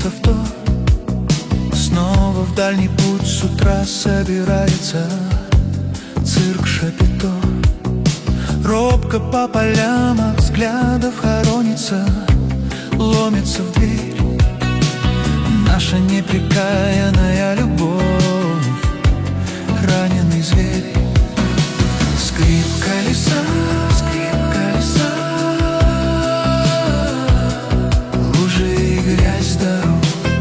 авто. Снова в дальний путь с утра собирается цирк Шапито. Робко по полям от взглядов хоронится, ломится в дверь наша непрекаянная любовь, раненый зверь. Скрип колеса, лужи и грязь дорог.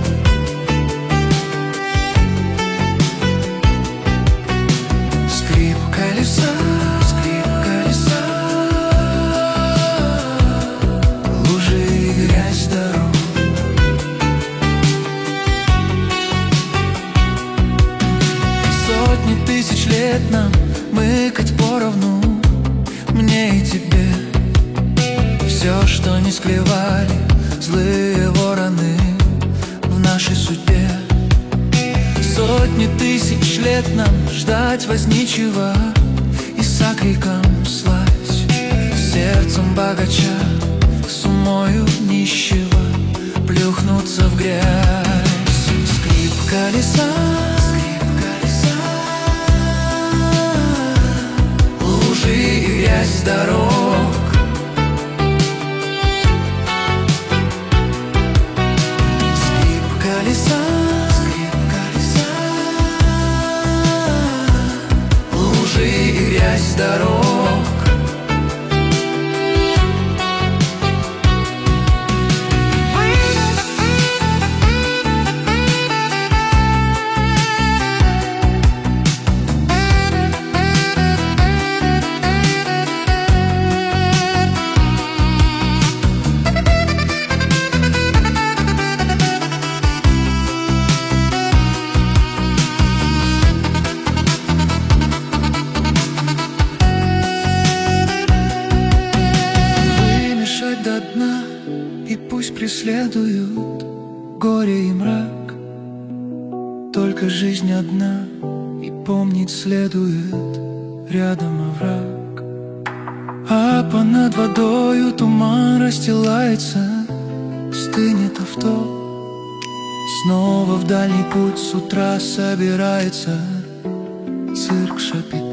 Скрип колеса, лужи и грязь дорог. Сотни тысяч лет нам мыкать поровну, мне и тебе. Все, что не склевали злые вороны в нашей судьбе. Сотни тысяч лет нам ждать возничего и с окриком слазь, сердцем богача с умою нищего плюхнуться в грязь. Скрип колеса, лужи и грязь дорог. Скрип колеса, лужи и грязь дорог. До дна, и пусть преследуют горе и мрак, только жизнь одна, и помнить следует рядом овраг. А понад водою туман расстилается, стынет авто. Снова в дальний путь с утра собирается цирк Шапито.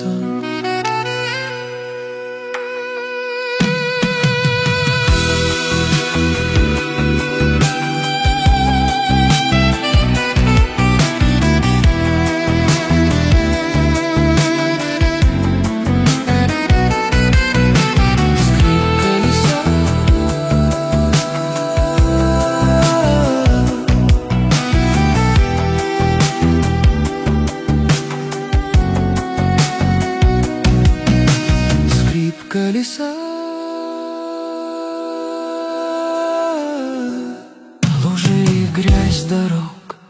Колеса, лужи и грязь дорог.